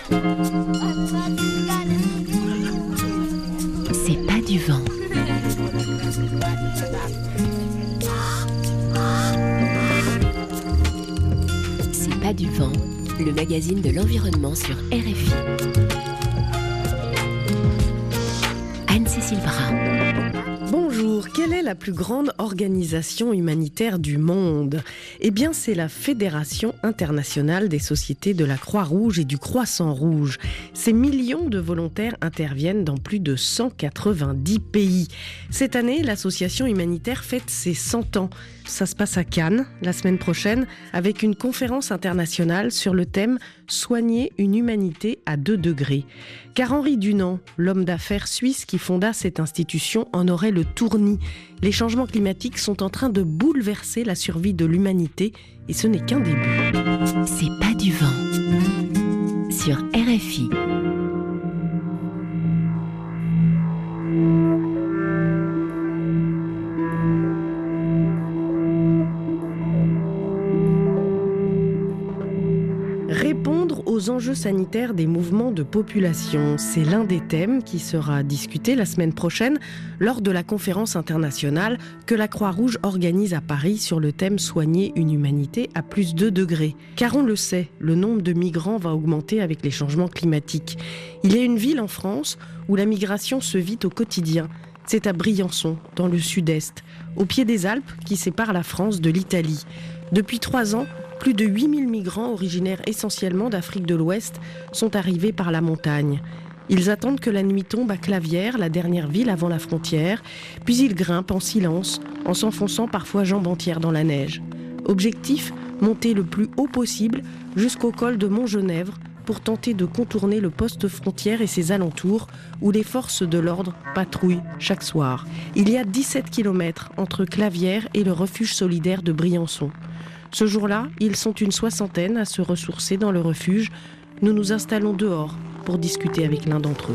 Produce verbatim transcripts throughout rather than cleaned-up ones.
C'est pas du vent. C'est pas du vent, le magazine de l'environnement sur R F I. Anne-Cécile Brun. Bonjour, quelle est la plus grande organisation humanitaire du monde ? Eh bien, c'est la Fédération internationale des sociétés de la Croix-Rouge et du Croissant-Rouge. Ces millions de volontaires interviennent dans plus de cent quatre-vingt-dix pays. Cette année, l'association humanitaire fête ses cent ans. Ça se passe à Cannes, la semaine prochaine, avec une conférence internationale sur le thème « Soigner une humanité à deux degrés ». Car Henri Dunant, l'homme d'affaires suisse qui fonda cette institution, en aurait le tournis. Les changements climatiques sont en train de bouleverser la survie de l'humanité et ce n'est qu'un début. C'est pas du vent sur R F I. Répondre aux enjeux sanitaires des mouvements de population, c'est l'un des thèmes qui sera discuté la semaine prochaine lors de la conférence internationale que la Croix-Rouge organise à Paris sur le thème « Soigner une humanité à plus deux degrés ». Car on le sait, le nombre de migrants va augmenter avec les changements climatiques. Il y a une ville en France où la migration se vit au quotidien. C'est à Briançon, dans le sud-est, au pied des Alpes qui séparent la France de l'Italie. Depuis trois ans, plus de huit mille migrants originaires essentiellement d'Afrique de l'Ouest sont arrivés par la montagne. Ils attendent que la nuit tombe à Clavières, la dernière ville avant la frontière, puis ils grimpent en silence, en s'enfonçant parfois jambes entières dans la neige. Objectif, monter le plus haut possible jusqu'au col de Montgenèvre pour tenter de contourner le poste frontière et ses alentours où les forces de l'ordre patrouillent chaque soir. Il y a dix-sept kilomètres entre Clavières et le refuge solidaire de Briançon. Ce jour-là, ils sont une soixantaine à se ressourcer dans le refuge. Nous nous installons dehors pour discuter avec l'un d'entre eux.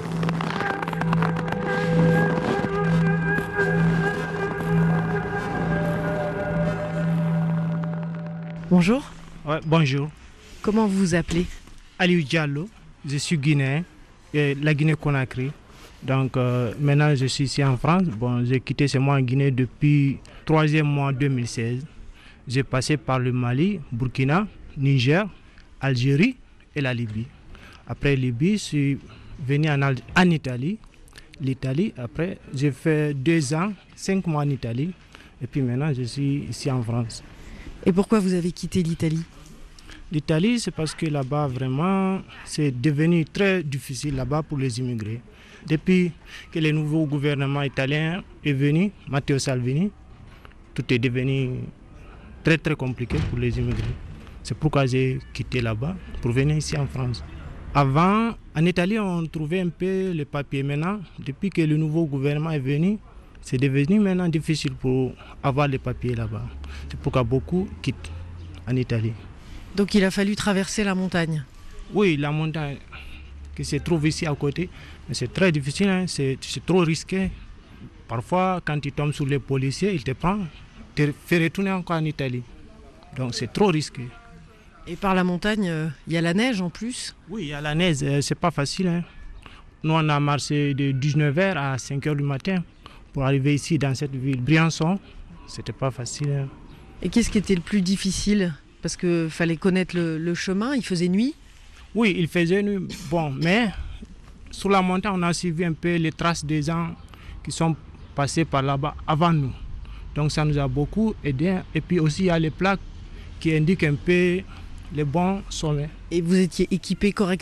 Bonjour. Ouais, bonjour. Comment vous vous appelez ? Aliou Diallo, je suis guinéen, et la Guinée-Conakry. Donc euh, maintenant je suis ici en France. Bon, j'ai quitté ce mois en Guinée depuis troisième mois deux mille seize. J'ai passé par le Mali, Burkina, Niger, Algérie et la Libye. Après Libye, je suis venu en, Al- en Italie. L'Italie, après, j'ai fait deux ans, cinq mois en Italie. Et puis maintenant, je suis ici en France. Et pourquoi vous avez quitté l'Italie ? L'Italie, c'est parce que là-bas, vraiment, c'est devenu très difficile là-bas pour les immigrés. Depuis que le nouveau gouvernement italien est venu, Matteo Salvini, tout est devenu très très compliqué pour les immigrés. C'est pourquoi j'ai quitté là-bas pour venir ici en France. Avant, en Italie, on trouvait un peu les papiers. Maintenant, depuis que le nouveau gouvernement est venu, c'est devenu maintenant difficile pour avoir les papiers là-bas. C'est pourquoi beaucoup quittent en Italie. Donc il a fallu traverser la montagne ? Oui, la montagne qui se trouve ici à côté, mais c'est très difficile, hein. c'est, c'est trop risqué. Parfois, quand tu tombes sur les policiers, ils te prennent. te faire retourner encore en Italie. Donc c'est trop risqué. Et par la montagne, il euh, y a la neige en plus ? Oui, il y a la neige, euh, c'est pas facile. Hein. Nous, on a marché de dix-neuf heures à cinq heures du matin pour arriver ici dans cette ville. Briançon, c'était pas facile. Hein. Et qu'est-ce qui était le plus difficile ? Parce qu'il fallait connaître le, le chemin, il faisait nuit ? Oui, il faisait nuit. Bon, mais sur la montagne, on a suivi un peu les traces des gens qui sont passés par là-bas avant nous. Donc ça nous a beaucoup aidé. Et puis aussi, il y a les plaques qui indiquent un peu les bons sommets. Et vous étiez équipé correctement ?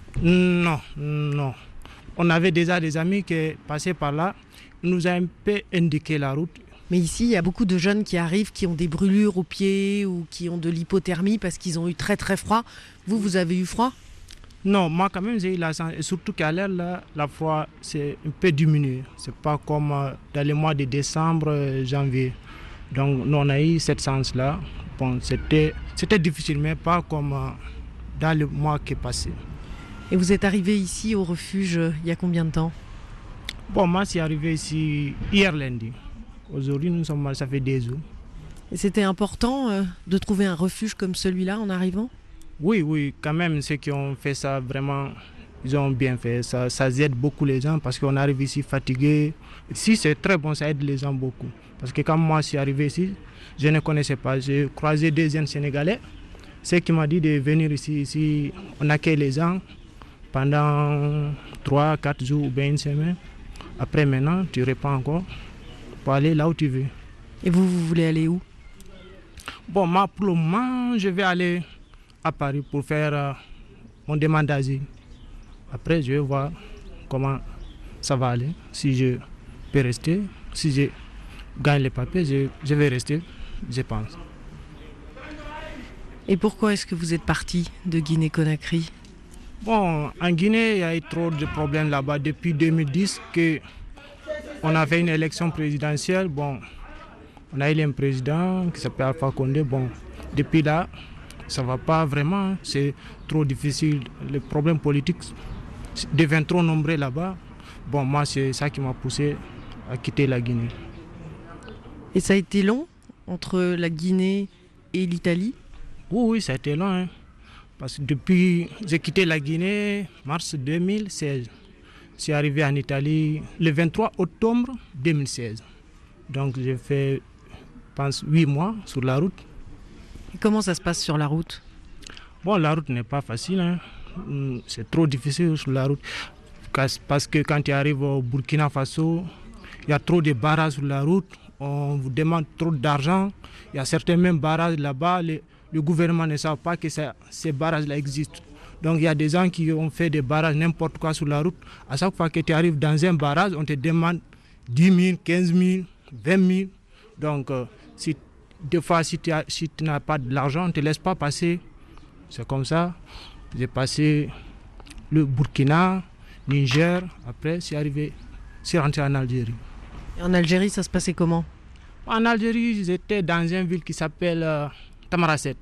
Non, non. On avait déjà des amis qui passaient par là. Ils nous ont un peu indiqué la route. Mais ici, il y a beaucoup de jeunes qui arrivent, qui ont des brûlures aux pieds ou qui ont de l'hypothermie parce qu'ils ont eu très très froid. Vous, vous avez eu froid ? Non, moi quand même j'ai eu la chance. Et surtout qu'à l'air, là, la froid, c'est un peu diminué. C'est pas comme euh, dans les mois de décembre, euh, janvier. Donc nous, on a eu cette chance-là. Bon, c'était, c'était difficile, mais pas comme euh, dans le mois qui est passé. Et vous êtes arrivé ici au refuge euh, il y a combien de temps ? Bon, moi, je suis arrivé ici hier lundi. Aujourd'hui, nous sommes, ça fait des jours. Et c'était important euh, de trouver un refuge comme celui-là en arrivant ? Oui, oui, quand même, ceux qui ont fait ça, vraiment, ils ont bien fait. Ça, ça aide beaucoup les gens parce qu'on arrive ici fatigué. Ici, c'est très bon, ça aide les gens beaucoup. Parce que quand moi, je suis arrivé ici, je ne connaissais pas. J'ai croisé des jeunes Sénégalais. Ce qui m'a dit de venir ici, ici, on accueille les gens pendant trois, quatre jours ou bien une semaine. Après, maintenant, tu réponds encore pour aller là où tu veux. Et vous, vous voulez aller où? Bon, moi, pour le moment, je vais aller à Paris pour faire euh, mon demande d'asile. Après, je vais voir comment ça va aller. Si je peux rester, si je gagne les papiers, je, je vais rester, je pense. Et pourquoi est-ce que vous êtes parti de Guinée-Conakry? Bon, en Guinée, il y a eu trop de problèmes là-bas depuis deux mille dix que on a fait une élection présidentielle. Bon, on a eu un président qui s'appelle Alpha Condé. Bon, depuis là, ça ne va pas vraiment. C'est trop difficile. Les problèmes politiques deviennent trop nombreux là-bas. Bon, moi, c'est ça qui m'a poussé à quitter la Guinée. Et ça a été long entre la Guinée et l'Italie? Oui, oui, ça a été long. Hein. Parce que depuis, j'ai quitté la Guinée mars deux mille seize. Je suis arrivé en Italie le vingt-trois octobre deux mille seize. Donc j'ai fait, je pense, huit mois sur la route. Et comment ça se passe sur la route? Bon, la route n'est pas facile. Hein. C'est trop difficile sur la route. Parce que quand tu arrives au Burkina Faso, il y a trop de barrages sur la route. On vous demande trop d'argent. Il y a certains mêmes barrages là-bas. Les, le gouvernement ne sait pas que ça, ces barrages-là existent. Donc il y a des gens qui ont fait des barrages n'importe quoi sur la route. À chaque fois que tu arrives dans un barrage, on te demande dix mille, quinze mille, vingt mille. Donc euh, si, des fois, si tu, as, si tu n'as pas de l'argent, on ne te laisse pas passer. C'est comme ça. J'ai passé le Burkina, Niger. Après, c'est arrivé, c'est rentré en Algérie. Et en Algérie, ça se passait comment? En Algérie, j'étais dans une ville qui s'appelle euh, Tamaracet.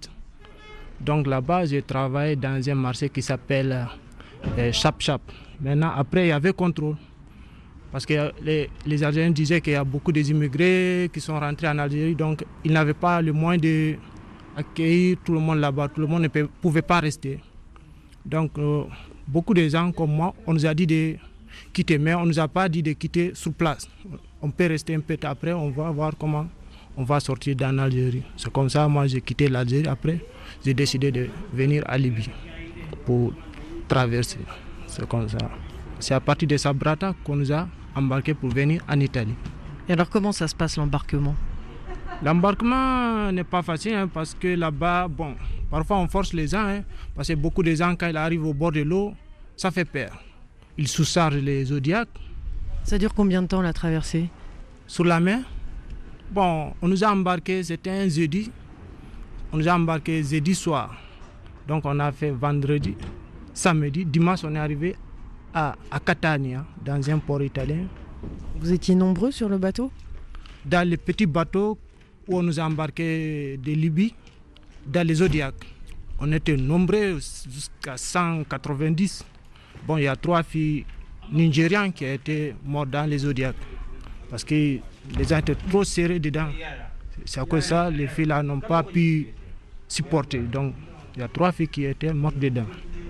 Donc là-bas, j'ai travaillé dans un marché qui s'appelle euh, Chap Chap. Maintenant, après, il y avait contrôle. Parce que les, les Algériens disaient qu'il y a beaucoup d'immigrés qui sont rentrés en Algérie. Donc, ils n'avaient pas le moyen d'accueillir tout le monde là-bas. Tout le monde ne pouvait pas rester. Donc, euh, beaucoup de gens comme moi, on nous a dit de quitter. Mais on ne nous a pas dit de quitter sur place. On peut rester un peu après, on va voir comment on va sortir d'en Algérie. C'est comme ça, moi, j'ai quitté l'Algérie. Après, j'ai décidé de venir à Libye pour traverser. C'est comme ça. C'est à partir de Sabrata qu'on nous a embarqués pour venir en Italie. Et alors, comment ça se passe l'embarquement? L'embarquement n'est pas facile hein, parce que là-bas, bon, parfois on force les gens. Hein, parce que beaucoup de gens, quand ils arrivent au bord de l'eau, ça fait peur. Ils sous-chargent les zodiacs. Ça dure combien de temps la traversée? Sur la mer? Bon, on nous a embarqués, c'était un jeudi. On nous a embarqués jeudi soir. Donc on a fait vendredi, samedi, dimanche on est arrivé à, à Catania, dans un port italien. Vous étiez nombreux sur le bateau? Dans les petits bateaux où on nous a embarqués de Libye, dans les Zodiacs. On était nombreux jusqu'à cent quatre-vingt-dix. Bon, il y a trois filles nigérianes qui ont été mortes dans les Zodiacs. Parce que les gens étaient trop serrés dedans. C'est à cause de ça, les filles là n'ont pas pu supporter. Donc, il y a trois filles qui étaient mortes dedans.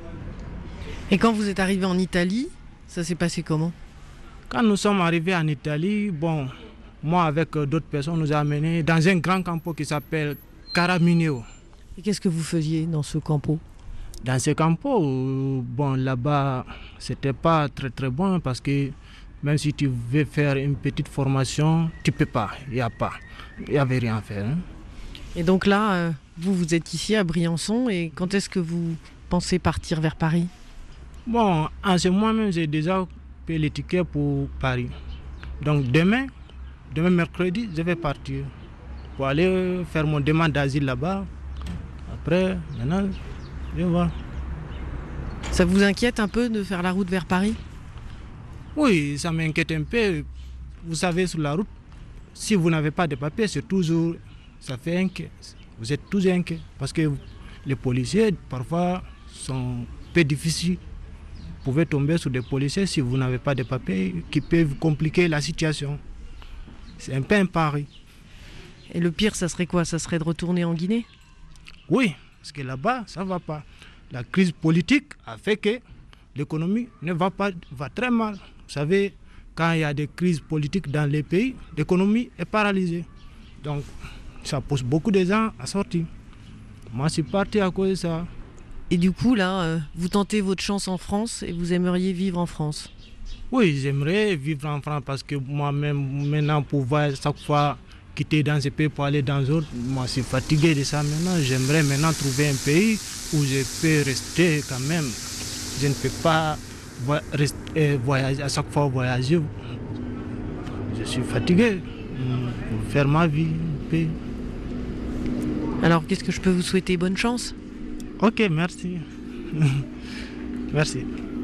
Et quand vous êtes arrivé en Italie, ça s'est passé comment? Quand nous sommes arrivés en Italie, bon, moi avec d'autres personnes, on nous a amenés dans un grand campo qui s'appelle Caramineo. Et qu'est-ce que vous faisiez dans ce campo? Dans ce campo, bon, là-bas, c'était pas très très bon parce que même si tu veux faire une petite formation, tu peux pas, il n'y a pas, il n'y avait rien à faire. Hein. Et donc là, euh, vous, vous êtes ici à Briançon et quand est-ce que vous pensez partir vers Paris? Bon, en ce moment-même, j'ai déjà payé les tickets pour Paris. Donc demain, demain mercredi, je vais partir pour aller faire mon demande d'asile là-bas. Après, maintenant, je vais voir. Ça vous inquiète un peu de faire la route vers Paris? Oui, ça m'inquiète un peu. Vous savez, sur la route, si vous n'avez pas de papiers, c'est toujours, ça fait inquiet. Vous êtes tous inquiets parce que les policiers, parfois, sont un peu difficiles. Vous pouvez tomber sur des policiers si vous n'avez pas de papiers qui peuvent compliquer la situation. C'est un peu un pari. Et le pire, ça serait quoi? Ça serait de retourner en Guinée? Oui, Parce que là-bas, ça ne va pas. La crise politique a fait que l'économie ne va pas, va très mal. Vous savez, quand il y a des crises politiques dans les pays, l'économie est paralysée. Donc, ça pousse beaucoup de gens à sortir. Moi, je suis parti à cause de ça. Et du coup, là, euh, vous tentez votre chance en France et vous aimeriez vivre en France? Oui, j'aimerais vivre en France parce que moi-même, maintenant, pour voir chaque fois quitter dans ce pays pour aller dans d'autres, moi, je suis fatigué de ça maintenant. J'aimerais maintenant trouver un pays où je peux rester quand même. Je ne peux pas rester, voyager, à chaque fois voyager. Je suis fatigué pour faire ma vie. Alors, qu'est-ce que je peux vous souhaiter? Bonne chance. Ok, merci. Merci.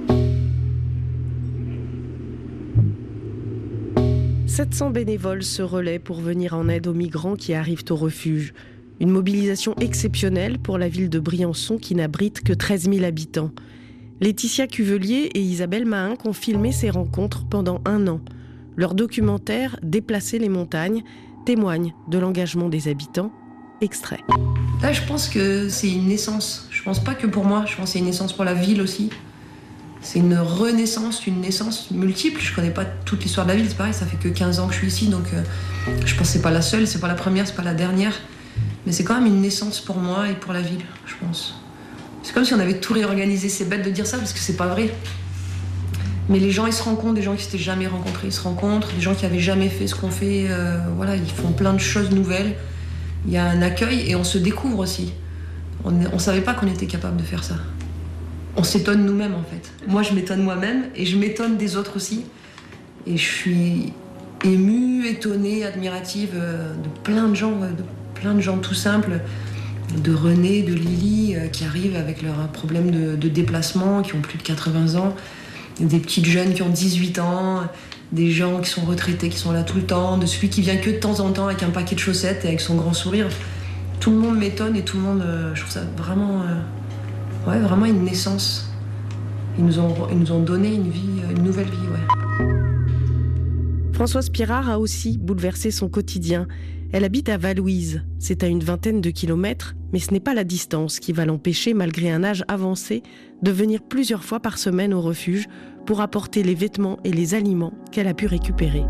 sept cents bénévoles se relaient pour venir en aide aux migrants qui arrivent au refuge. Une mobilisation exceptionnelle pour la ville de Briançon qui n'abrite que treize mille habitants. Laetitia Cuvelier et Isabelle Mahinck ont filmé ces rencontres pendant un an. Leur documentaire « Déplacer les montagnes » témoigne de l'engagement des habitants. Extrait. Là, je pense que c'est une naissance. Je pense pas que pour moi, je pense que c'est une naissance pour la ville aussi. C'est une renaissance, une naissance multiple. Je connais pas toute l'histoire de la ville, c'est pareil, ça fait que quinze ans que je suis ici, donc euh, je pense que c'est pas la seule, c'est pas la première, c'est pas la dernière. Mais c'est quand même une naissance pour moi et pour la ville, je pense. C'est comme si on avait tout réorganisé, c'est bête de dire ça parce que c'est pas vrai. Mais les gens, ils se rencontrent, des gens qui s'étaient jamais rencontrés, ils se rencontrent, des gens qui avaient jamais fait ce qu'on fait, euh, voilà, ils font plein de choses nouvelles. Il y a un accueil et on se découvre aussi. On ne savait pas qu'on était capable de faire ça. On s'étonne nous-mêmes en fait. Moi je m'étonne moi-même et je m'étonne des autres aussi. Et je suis émue, étonnée, admirative de plein de gens, de plein de gens tout simples, de René, de Lily, qui arrivent avec leurs problèmes de, de déplacement, qui ont plus de quatre-vingts ans, des petites jeunes qui ont dix-huit ans, des gens qui sont retraités, qui sont là tout le temps, de celui qui vient que de temps en temps avec un paquet de chaussettes et avec son grand sourire. Tout le monde m'étonne et tout le monde, euh, je trouve ça vraiment, euh, ouais, vraiment une naissance. Ils nous ont, ils nous ont donné une vie, une nouvelle vie, ouais. Françoise Pirard a aussi bouleversé son quotidien. Elle habite à Valouise. C'est à une vingtaine de kilomètres, mais ce n'est pas la distance qui va l'empêcher, malgré un âge avancé, de venir plusieurs fois par semaine au refuge pour apporter les vêtements et les aliments qu'elle a pu récupérer.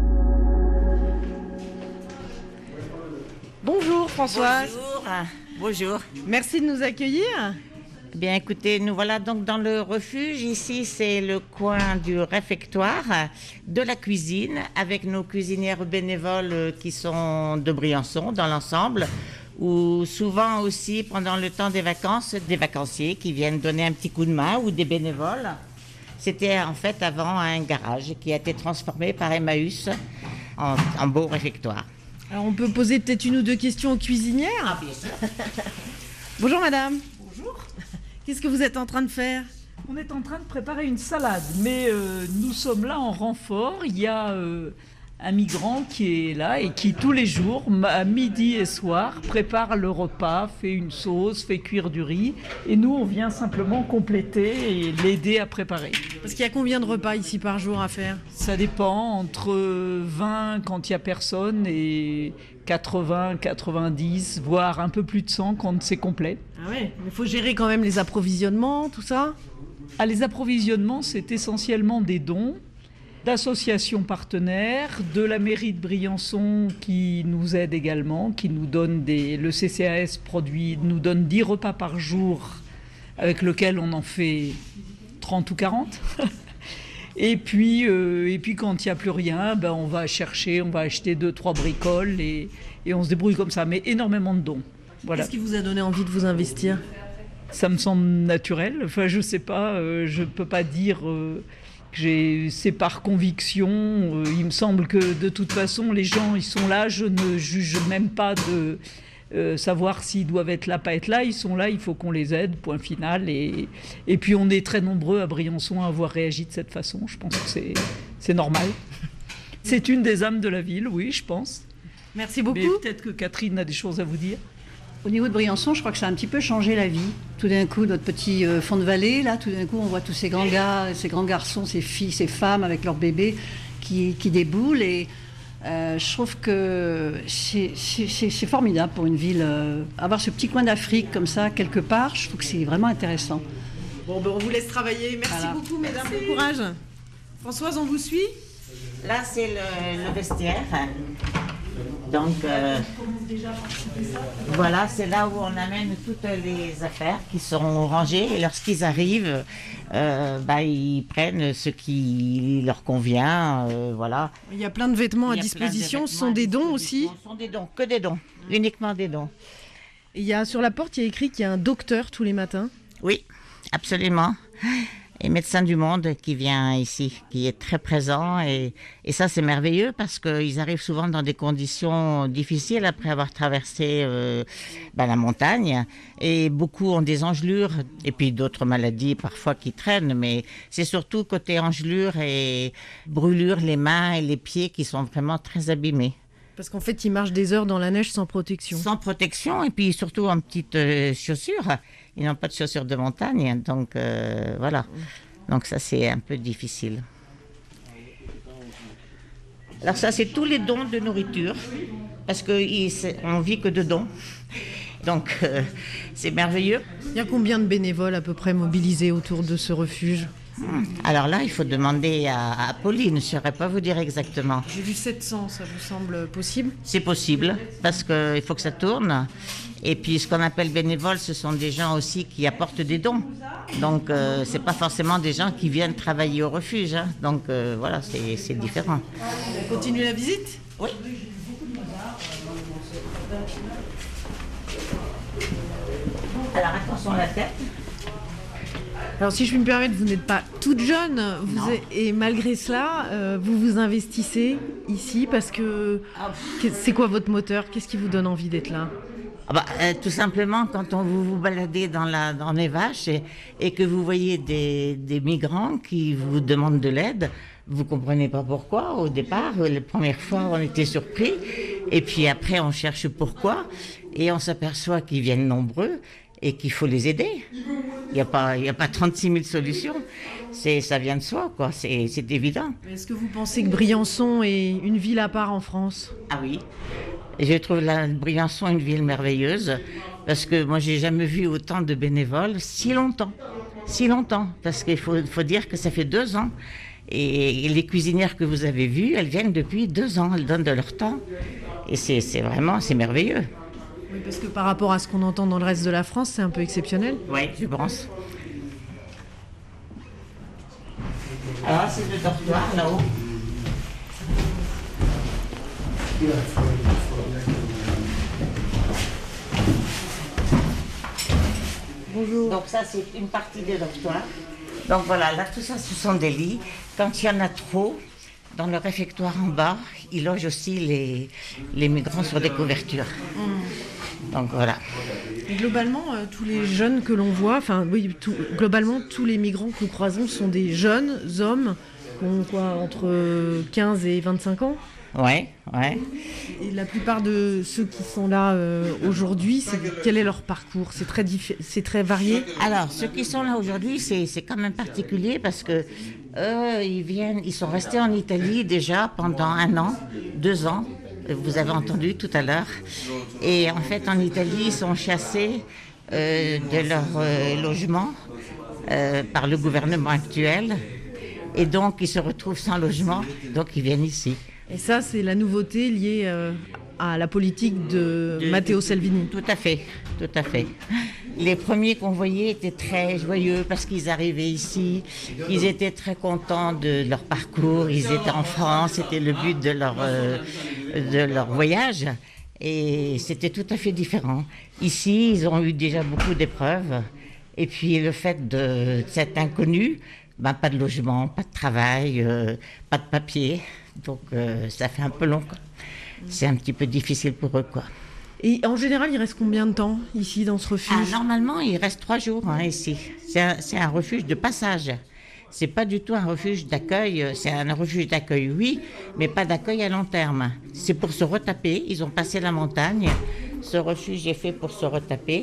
Bonjour Françoise. Bonjour. Bonjour. Merci de nous accueillir. Bien écoutez, nous voilà donc dans le refuge. Ici, c'est le coin du réfectoire, de la cuisine, avec nos cuisinières bénévoles qui sont de Briançon dans l'ensemble, ou souvent aussi pendant le temps des vacances, des vacanciers qui viennent donner un petit coup de main ou des bénévoles. C'était en fait avant un garage qui a été transformé par Emmaüs en, en beau réfectoire. Alors on peut poser peut-être une ou deux questions aux cuisinières. Ah, bien sûr. Bonjour madame. Bonjour. Qu'est-ce que vous êtes en train de faire? On est en train de préparer une salade, mais euh, nous sommes là en renfort. Il y a euh, un migrant qui est là et qui tous les jours, à midi et soir, prépare le repas, fait une sauce, fait cuire du riz. Et nous, on vient simplement compléter et l'aider à préparer. Parce qu'il y a combien de repas ici par jour à faire? Ça dépend, entre vingt quand il n'y a personne et quatre-vingts, quatre-vingt-dix, voire un peu plus de cent quand c'est complet. Ah ouais, mais il faut gérer quand même les approvisionnements, tout ça? Ah, les approvisionnements, c'est essentiellement des dons d'associations partenaires, de la mairie de Briançon qui nous aide également, qui nous donne des... Le C C A S produit, nous donne dix repas par jour, avec lequel on en fait trente ou quarante. Et puis, euh, et puis quand il n'y a plus rien, ben on va chercher, on va acheter deux, trois bricoles et, et on se débrouille comme ça, mais énormément de dons. Voilà. Qu'est-ce qui vous a donné envie de vous investir? Ça me semble naturel, enfin je ne sais pas, euh, je ne peux pas dire euh, que j'ai, c'est par conviction. Euh, il me semble que de toute façon les gens ils sont là, je ne juge même pas de... Euh, savoir s'ils doivent être là, pas être là, ils sont là, il faut qu'on les aide, point final. Et, et puis on est très nombreux à Briançon à avoir réagi de cette façon, je pense que c'est, c'est normal. C'est une des âmes de la ville, oui, je pense. Merci beaucoup. Mais peut-être que Catherine a des choses à vous dire. Au niveau de Briançon, je crois que ça a un petit peu changé la vie. Tout d'un coup, notre petit euh, fond de vallée, là, tout d'un coup, on voit tous ces grands gars, ces grands garçons, ces filles, ces femmes avec leurs bébés qui, qui déboulent et Euh, je trouve que c'est, c'est, c'est, c'est formidable pour une ville. Euh, avoir ce petit coin d'Afrique comme ça, quelque part, je trouve que c'est vraiment intéressant. Bon, ben, on vous laisse travailler. Merci Voilà. beaucoup, mesdames. Bon courage. Françoise, on vous suit? Là, c'est le, le vestiaire. Donc, euh, voilà, c'est là où on amène toutes les affaires qui sont rangées. Et lorsqu'ils arrivent, euh, bah, ils prennent ce qui leur convient. Euh, voilà. Il y a plein de vêtements à Il y a plein de disposition. Ce vêtements sont à des dons aussi. disposition. Ce sont des dons, que des dons, uniquement des dons. Il y a, sur la porte, il y a écrit qu'il y a un docteur tous les matins. Oui, absolument. Et Médecins du Monde qui vient ici, qui est très présent. Et, et ça, c'est merveilleux parce qu'ils arrivent souvent dans des conditions difficiles après avoir traversé euh, ben, la montagne. Et beaucoup ont des engelures et puis d'autres maladies parfois qui traînent. Mais c'est surtout côté engelures et brûlures, les mains et les pieds qui sont vraiment très abîmés. Parce qu'en fait, ils marchent des heures dans la neige sans protection. Sans protection et puis surtout en petites euh, chaussures. Ils n'ont pas de chaussures de montagne, donc euh, voilà. Donc ça, c'est un peu difficile. Alors ça, c'est tous les dons de nourriture, parce qu'on ne vit que de dons. Donc euh, c'est merveilleux. Il y a combien de bénévoles à peu près mobilisés autour de ce refuge? Alors là, il faut demander à, à Pauline, je ne saurais pas vous dire exactement. J'ai vu sept cents, ça vous semble possible? C'est possible, parce qu'il faut que ça tourne. Et puis ce qu'on appelle bénévoles, ce sont des gens aussi qui apportent des dons. Donc euh, ce n'est pas forcément des gens qui viennent travailler au refuge. Hein. Donc euh, voilà, c'est, c'est différent. On continue la visite? Oui. Alors attention à la tête. Alors si je puis me permettre, vous n'êtes pas toute jeune, vous êtes, et malgré cela, euh, vous vous investissez ici parce que... C'est quoi votre moteur? Qu'est-ce qui vous donne envie d'être là? Ah bah, euh, tout simplement, quand on, vous vous baladez dans, la, dans les vaches et, et que vous voyez des, des migrants qui vous demandent de l'aide, vous ne comprenez pas pourquoi. Au départ, les premières fois, on était surpris. Et puis après, on cherche pourquoi. Et on s'aperçoit qu'ils viennent nombreux et qu'il faut les aider. Il n'y a pas, il n'y a pas trente-six mille solutions. C'est, ça vient de soi, quoi. C'est, c'est évident. Est-ce que vous pensez que Briançon est une ville à part en France? Ah oui. Je trouve la Briançon une ville merveilleuse parce que moi, j'ai jamais vu autant de bénévoles si longtemps. Si longtemps. Parce qu'il faut, faut dire que ça fait deux ans. Et, et les cuisinières que vous avez vues, elles viennent depuis deux ans. Elles donnent de leur temps. Et c'est, c'est vraiment, c'est merveilleux. Oui, parce que par rapport à ce qu'on entend dans le reste de la France, c'est un peu exceptionnel. Oui, je pense. Alors, c'est le dortoir là-haut. Bonjour. Donc ça, c'est une partie des dortoirs. Donc voilà, là, tout ça, ce sont des lits. Quand il y en a trop, dans le réfectoire en bas, ils logent aussi les, les migrants sur des couvertures. Mmh. Donc voilà. Et globalement, euh, tous les jeunes que l'on voit, enfin oui, tout, globalement, tous les migrants que nous croisons sont des jeunes hommes qui ont quoi, entre quinze et vingt-cinq ans. Ouais, ouais. Et la plupart de ceux qui sont là euh, aujourd'hui, c'est, quel est leur parcours? C'est très, diffé- c'est très varié. Alors, ceux qui sont là aujourd'hui, c'est, c'est quand même particulier parce que eux, ils viennent, ils sont restés en Italie déjà pendant un an, deux ans. Vous avez entendu tout à l'heure. Et en fait, en Italie, ils sont chassés euh, de leur euh, logement euh, par le gouvernement actuel. Et donc, ils se retrouvent sans logement. Donc, ils viennent ici. Et ça, c'est la nouveauté liée euh, à la politique de, de Matteo Salvini. Tout à fait, tout à fait. Les premiers qu'on voyait étaient très joyeux parce qu'ils arrivaient ici, ils étaient très contents de leur parcours, ils étaient en France, c'était le but de leur, euh, de leur voyage et c'était tout à fait différent. Ici, ils ont eu déjà beaucoup d'épreuves et puis le fait de cet inconnu, ben, pas de logement, pas de travail, euh, pas de papier. Donc euh, ça fait un peu long, quoi. C'est un petit peu difficile pour eux, quoi. Et en général, il reste combien de temps ici dans ce refuge? Ah, normalement, il reste trois jours hein, ici. C'est un, c'est un refuge de passage. C'est pas du tout un refuge d'accueil. C'est un refuge d'accueil, oui, mais pas d'accueil à long terme. C'est pour se retaper. Ils ont passé la montagne. Ce refuge est fait pour se retaper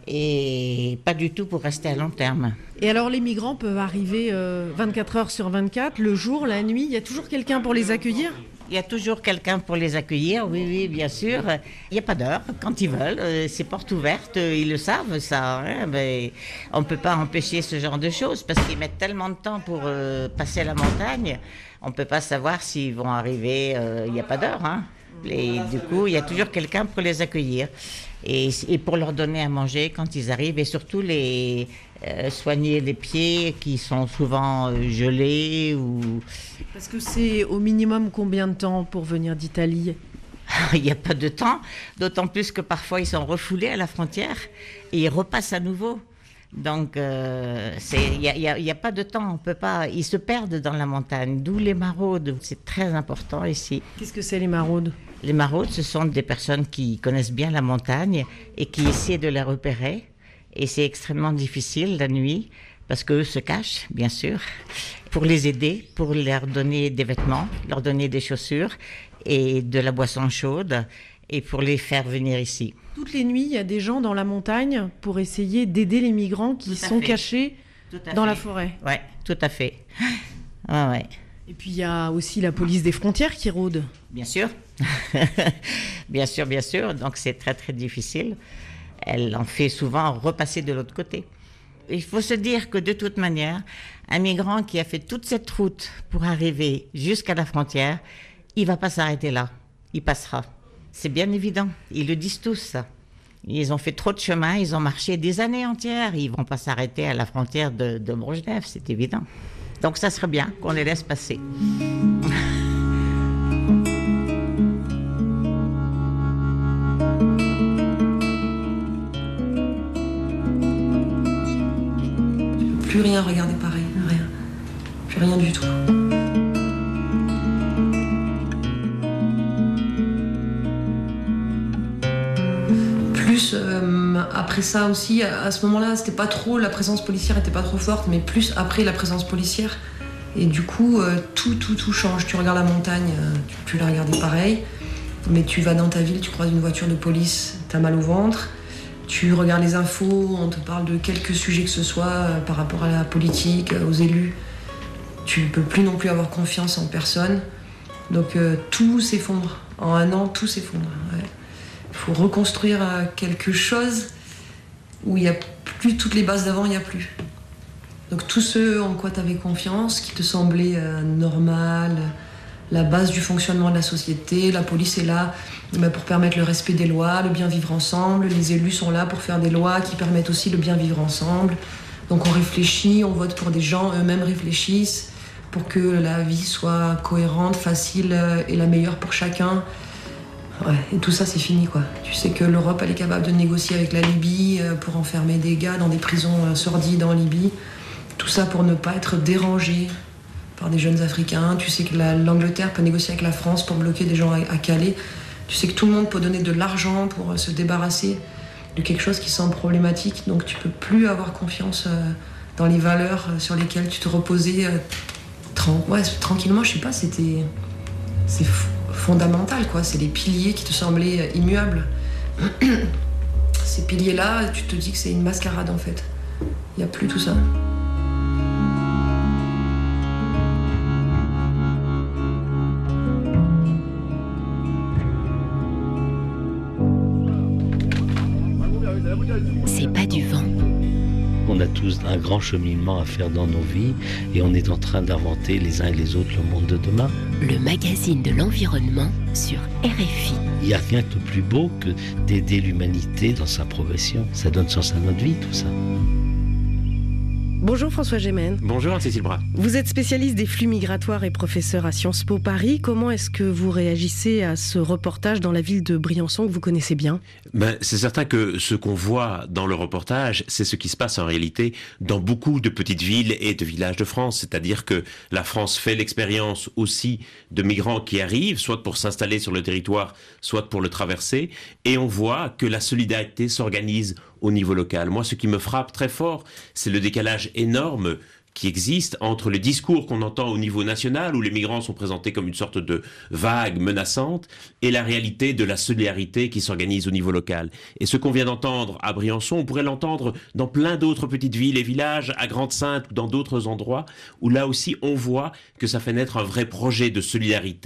et pas du tout pour rester à long terme. Et alors, les migrants peuvent arriver euh, vingt-quatre heures sur vingt-quatre, le jour, la nuit. Il y a toujours quelqu'un pour les accueillir? Il y a toujours quelqu'un pour les accueillir, oui, oui, bien sûr. Il n'y a pas d'heure, quand ils veulent, euh, c'est porte ouverte, euh, ils le savent, ça. Hein, mais on ne peut pas empêcher ce genre de choses parce qu'ils mettent tellement de temps pour euh, passer la montagne, on ne peut pas savoir s'ils vont arriver, euh, il n'y a pas d'heure. Hein. Et du coup, il y a toujours quelqu'un pour les accueillir et, et pour leur donner à manger quand ils arrivent et surtout les euh, soigner les pieds qui sont souvent euh, gelés ou... Parce que c'est au minimum combien de temps pour venir d'Italie ? Il n'y a pas de temps, d'autant plus que parfois ils sont refoulés à la frontière et ils repassent à nouveau. Donc euh, il n'y a, y a, y a pas de temps, on peut pas, ils se perdent dans la montagne, d'où les maraudes, c'est très important ici. Qu'est-ce que c'est les maraudes ? Les maraudes, ce sont des personnes qui connaissent bien la montagne et qui essaient de la repérer. Et c'est extrêmement difficile la nuit parce qu'eux se cachent, bien sûr, pour les aider, pour leur donner des vêtements, leur donner des chaussures et de la boisson chaude et pour les faire venir ici. Toutes les nuits, il y a des gens dans la montagne pour essayer d'aider les migrants qui sont fait. cachés dans fait. la forêt. Oui, tout à fait. Ouais, ouais. Et puis il y a aussi la police des frontières qui rôde. Bien sûr. bien sûr, bien sûr. Donc c'est très, très difficile. Elle en fait souvent repasser de l'autre côté. Il faut se dire que de toute manière, un migrant qui a fait toute cette route pour arriver jusqu'à la frontière, il ne va pas s'arrêter là. Il passera. C'est bien évident. Ils le disent tous, ça. Ils ont fait trop de chemin, ils ont marché des années entières. Ils ne vont pas s'arrêter à la frontière de, de Brejnev, c'est évident. Donc ça serait bien qu'on les laisse passer. Plus rien regarder pareil, rien. Plus rien du tout. Plus euh, après ça aussi, à, à ce moment-là, c'était pas trop, la présence policière était pas trop forte, mais plus après la présence policière. Et du coup, euh, tout, tout, tout change. Tu regardes la montagne, euh, tu peux plus la regarder pareil. Mais tu vas dans ta ville, tu croises une voiture de police, t'as mal au ventre. Tu regardes les infos, on te parle de quelques sujets que ce soit euh, par rapport à la politique, euh, aux élus. Tu peux plus non plus avoir confiance en personne. Donc euh, tout s'effondre. En un an, tout s'effondre. Ouais. Il faut reconstruire euh, quelque chose où il n'y a plus toutes les bases d'avant, il n'y a plus. Donc tout ce en quoi tu avais confiance, qui te semblait euh, normal, la base du fonctionnement de la société, la police est là bah, pour permettre le respect des lois, le bien vivre ensemble, les élus sont là pour faire des lois qui permettent aussi le bien vivre ensemble. Donc on réfléchit, on vote pour des gens, eux-mêmes réfléchissent pour que la vie soit cohérente, facile et la meilleure pour chacun. Ouais, et tout ça c'est fini quoi. Tu sais que l'Europe elle est capable de négocier avec la Libye pour enfermer des gars dans des prisons sordides en Libye. Tout ça pour ne pas être dérangé par des jeunes Africains. Tu sais que la, l'Angleterre peut négocier avec la France pour bloquer des gens à, à Calais. Tu sais que tout le monde peut donner de l'argent pour se débarrasser de quelque chose qui semble problématique. Donc tu peux plus avoir confiance euh, dans les valeurs sur lesquelles tu te reposais euh, tran- ouais, tranquillement. Je sais pas, c'était... C'est f- fondamental, quoi. C'est les piliers qui te semblaient immuables. Ces piliers-là, tu te dis que c'est une mascarade, en fait. Il n'y a plus tout ça. C'est pas du vent. On a tous un grand cheminement à faire dans nos vies et on est en train d'inventer les uns et les autres le monde de demain. Le magazine de l'environnement sur R F I. Il n'y a rien de plus beau que d'aider l'humanité dans sa progression. Ça donne sens à notre vie, tout ça. Bonjour François Gémen. Bonjour Cécile Bras. Vous êtes spécialiste des flux migratoires et professeur à Sciences Po Paris. Comment est-ce que vous réagissez à ce reportage dans la ville de Briançon que vous connaissez bien ? Ben, c'est certain que ce qu'on voit dans le reportage, c'est ce qui se passe en réalité dans beaucoup de petites villes et de villages de France. C'est-à-dire que la France fait l'expérience aussi de migrants qui arrivent, soit pour s'installer sur le territoire, soit pour le traverser. Et on voit que la solidarité s'organise au niveau local. Moi, ce qui me frappe très fort, c'est le décalage énorme qui existe entre le discours qu'on entend au niveau national, où les migrants sont présentés comme une sorte de vague menaçante, et la réalité de la solidarité qui s'organise au niveau local. Et ce qu'on vient d'entendre à Briançon, on pourrait l'entendre dans plein d'autres petites villes et villages, à Grande-Synthe ou dans d'autres endroits, où là aussi on voit que ça fait naître un vrai projet de solidarité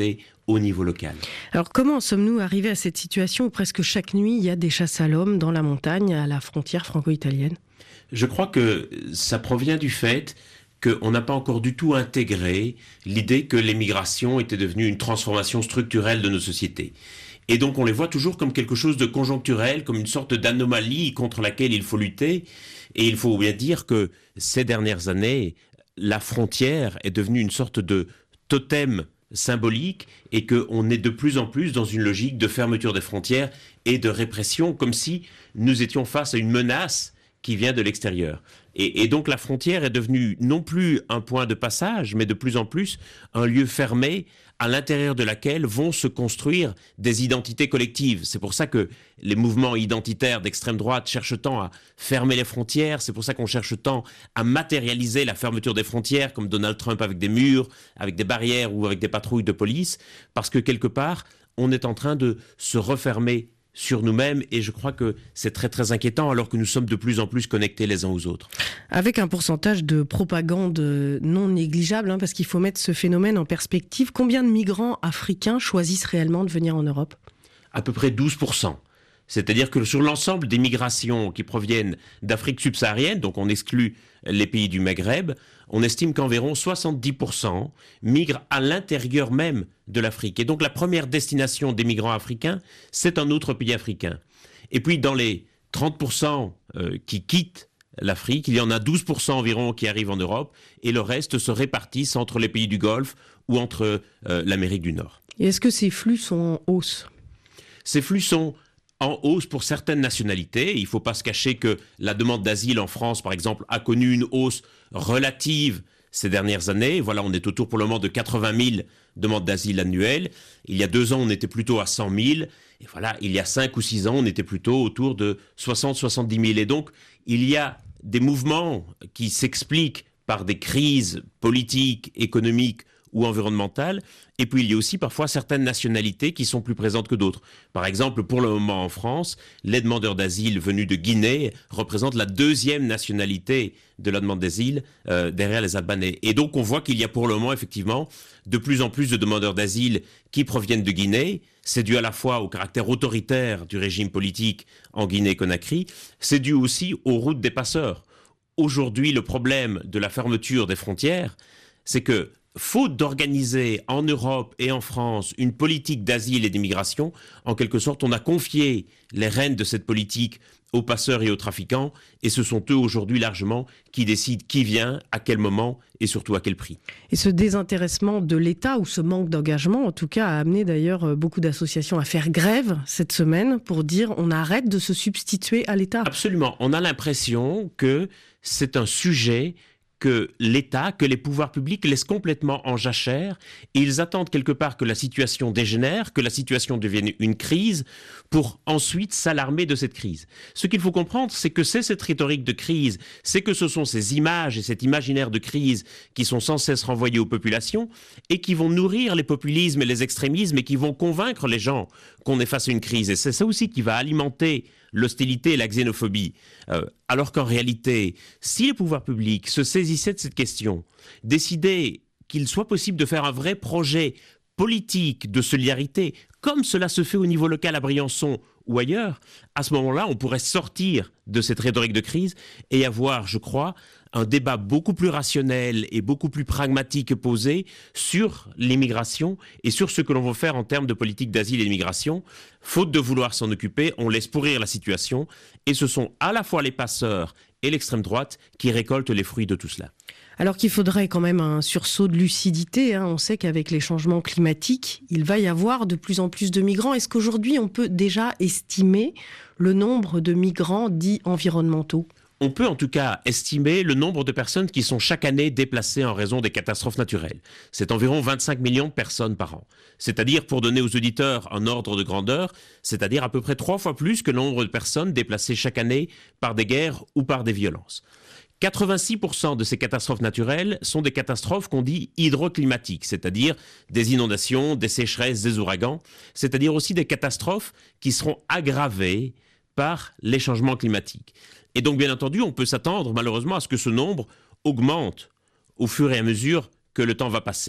au niveau local. Alors comment sommes-nous arrivés à cette situation où presque chaque nuit il y a des chasses à l'homme dans la montagne à la frontière franco-italienne ? Je crois que ça provient du fait qu'on n'a pas encore du tout intégré l'idée que l'émigration était devenue une transformation structurelle de nos sociétés. Et donc on les voit toujours comme quelque chose de conjoncturel, comme une sorte d'anomalie contre laquelle il faut lutter. Et il faut bien dire que ces dernières années, la frontière est devenue une sorte de totem symbolique et qu'on est de plus en plus dans une logique de fermeture des frontières et de répression, comme si nous étions face à une menace qui vient de l'extérieur. Et, et donc la frontière est devenue non plus un point de passage, mais de plus en plus un lieu fermé à l'intérieur de laquelle vont se construire des identités collectives. C'est pour ça que les mouvements identitaires d'extrême droite cherchent tant à fermer les frontières, c'est pour ça qu'on cherche tant à matérialiser la fermeture des frontières, comme Donald Trump avec des murs, avec des barrières ou avec des patrouilles de police, parce que quelque part, on est en train de se refermer sur nous-mêmes, et je crois que c'est très très inquiétant alors que nous sommes de plus en plus connectés les uns aux autres. Avec un pourcentage de propagande non négligeable, hein, parce qu'il faut mettre ce phénomène en perspective, combien de migrants africains choisissent réellement de venir en Europe ? À peu près douze pour cent. C'est-à-dire que sur l'ensemble des migrations qui proviennent d'Afrique subsaharienne, donc on exclut les pays du Maghreb, on estime qu'environ soixante-dix pour cent migrent à l'intérieur même de l'Afrique. Et donc la première destination des migrants africains, c'est un autre pays africain. Et puis dans les trente pour cent qui quittent l'Afrique, il y en a douze pour cent environ qui arrivent en Europe, et le reste se répartissent entre les pays du Golfe ou entre euh, l'Amérique du Nord. Et est-ce que ces flux sont en hausse ? Ces flux sont en hausse pour certaines nationalités. Il ne faut pas se cacher que la demande d'asile en France, par exemple, a connu une hausse relative ces dernières années. Voilà, on est autour pour le moment de quatre-vingt mille demandes d'asile annuelles. Il y a deux ans, on était plutôt à cent mille. Et voilà, il y a cinq ou six ans, on était plutôt autour de soixante à soixante-dix mille. Et donc, il y a des mouvements qui s'expliquent par des crises politiques, économiques ou environnementales. Et puis il y a aussi parfois certaines nationalités qui sont plus présentes que d'autres. Par exemple, pour le moment en France, les demandeurs d'asile venus de Guinée représentent la deuxième nationalité de la demande d'asile euh, derrière les Albanais. Et donc on voit qu'il y a pour le moment effectivement de plus en plus de demandeurs d'asile qui proviennent de Guinée. C'est dû à la fois au caractère autoritaire du régime politique en Guinée-Conakry, c'est dû aussi aux routes des passeurs. Aujourd'hui, le problème de la fermeture des frontières, c'est que faute d'organiser en Europe et en France une politique d'asile et d'immigration, en quelque sorte, on a confié les rênes de cette politique aux passeurs et aux trafiquants, et ce sont eux aujourd'hui largement qui décident qui vient, à quel moment et surtout à quel prix. Et ce désintéressement de l'État, ou ce manque d'engagement, en tout cas, a amené d'ailleurs beaucoup d'associations à faire grève cette semaine pour dire on arrête de se substituer à l'État. Absolument. On a l'impression que c'est un sujet que l'État, que les pouvoirs publics laissent complètement en jachère, et ils attendent quelque part que la situation dégénère, que la situation devienne une crise, pour ensuite s'alarmer de cette crise. Ce qu'il faut comprendre, c'est que c'est cette rhétorique de crise, c'est que ce sont ces images et cet imaginaire de crise qui sont sans cesse renvoyés aux populations et qui vont nourrir les populismes et les extrémismes et qui vont convaincre les gens qu'on est face à une crise. Et c'est ça aussi qui va alimenter l'hostilité et la xénophobie. Euh, alors qu'en réalité, si les pouvoirs publics se saisissaient de cette question, décidaient qu'il soit possible de faire un vrai projet politique de solidarité, comme cela se fait au niveau local à Briançon ou ailleurs, à ce moment-là, on pourrait sortir de cette rhétorique de crise et avoir, je crois, un débat beaucoup plus rationnel et beaucoup plus pragmatique posé sur l'immigration et sur ce que l'on veut faire en termes de politique d'asile et d'immigration. Faute de vouloir s'en occuper, on laisse pourrir la situation et ce sont à la fois les passeurs et l'extrême droite qui récoltent les fruits de tout cela. Alors qu'il faudrait quand même un sursaut de lucidité, hein. On sait qu'avec les changements climatiques, il va y avoir de plus en plus de migrants. Est-ce qu'aujourd'hui, on peut déjà estimer le nombre de migrants dits environnementaux ? On peut en tout cas estimer le nombre de personnes qui sont chaque année déplacées en raison des catastrophes naturelles. C'est environ vingt-cinq millions de personnes par an. C'est-à-dire, pour donner aux auditeurs un ordre de grandeur, c'est-à-dire à peu près trois fois plus que le nombre de personnes déplacées chaque année par des guerres ou par des violences. quatre-vingt-six pour cent de ces catastrophes naturelles sont des catastrophes qu'on dit hydroclimatiques, c'est-à-dire des inondations, des sécheresses, des ouragans, c'est-à-dire aussi des catastrophes qui seront aggravées par les changements climatiques. Et donc, bien entendu, on peut s'attendre malheureusement à ce que ce nombre augmente au fur et à mesure que le temps va passer.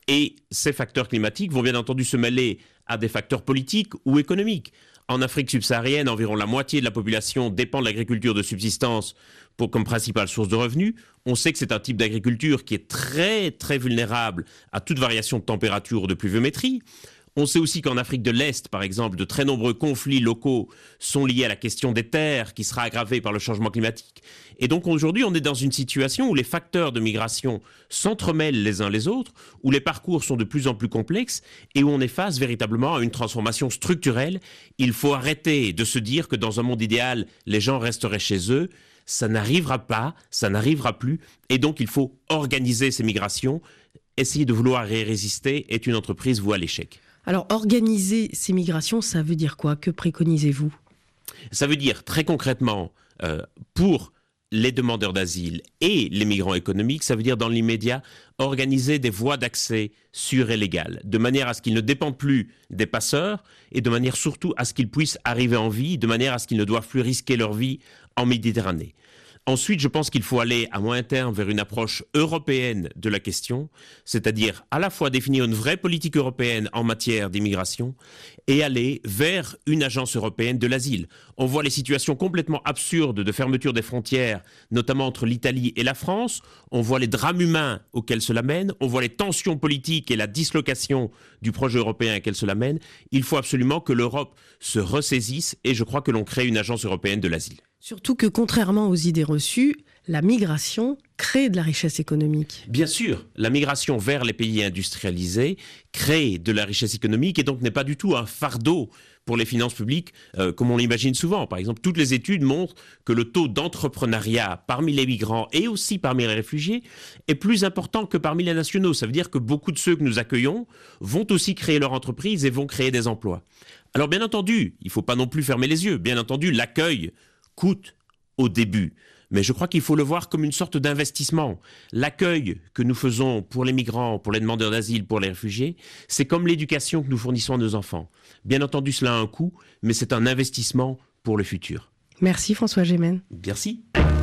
Et ces facteurs climatiques vont bien entendu se mêler à des facteurs politiques ou économiques. En Afrique subsaharienne, environ la moitié de la population dépend de l'agriculture de subsistance pour, comme principale source de revenus. On sait que c'est un type d'agriculture qui est très très vulnérable à toute variation de température ou de pluviométrie. On sait aussi qu'en Afrique de l'Est, par exemple, de très nombreux conflits locaux sont liés à la question des terres, qui sera aggravée par le changement climatique. Et donc aujourd'hui, on est dans une situation où les facteurs de migration s'entremêlent les uns les autres, où les parcours sont de plus en plus complexes et où on est face véritablement à une transformation structurelle. Il faut arrêter de se dire que dans un monde idéal, les gens resteraient chez eux. Ça n'arrivera pas, ça n'arrivera plus. Et donc il faut organiser ces migrations. Essayer de vouloir y résister est une entreprise vouée à l'échec. Alors, organiser ces migrations, ça veut dire quoi? Que préconisez-vous? Ça veut dire, très concrètement, euh, pour les demandeurs d'asile et les migrants économiques, ça veut dire, dans l'immédiat, organiser des voies d'accès sûres et légales, de manière à ce qu'ils ne dépendent plus des passeurs et de manière surtout à ce qu'ils puissent arriver en vie, de manière à ce qu'ils ne doivent plus risquer leur vie en Méditerranée. Ensuite, je pense qu'il faut aller à moyen terme vers une approche européenne de la question, c'est-à-dire à la fois définir une vraie politique européenne en matière d'immigration et aller vers une agence européenne de l'asile. On voit les situations complètement absurdes de fermeture des frontières, notamment entre l'Italie et la France. On voit les drames humains auxquels cela mène. On voit les tensions politiques et la dislocation du projet européen auquel cela mène. Il faut absolument que l'Europe se ressaisisse et je crois que l'on crée une agence européenne de l'asile. Surtout que, contrairement aux idées reçues, la migration crée de la richesse économique. Bien sûr, la migration vers les pays industrialisés crée de la richesse économique et donc n'est pas du tout un fardeau pour les finances publiques, euh, comme on l'imagine souvent. Par exemple, toutes les études montrent que le taux d'entrepreneuriat parmi les migrants et aussi parmi les réfugiés est plus important que parmi les nationaux. Ça veut dire que beaucoup de ceux que nous accueillons vont aussi créer leur entreprise et vont créer des emplois. Alors bien entendu, il ne faut pas non plus fermer les yeux. Bien entendu, l'accueil coûte au début. Mais je crois qu'il faut le voir comme une sorte d'investissement. L'accueil que nous faisons pour les migrants, pour les demandeurs d'asile, pour les réfugiés, c'est comme l'éducation que nous fournissons à nos enfants. Bien entendu, cela a un coût, mais c'est un investissement pour le futur. Merci François Gémen. Merci.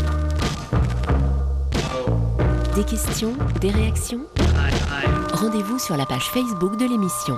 Des questions, des réactions? Rendez-vous sur la page Facebook de l'émission.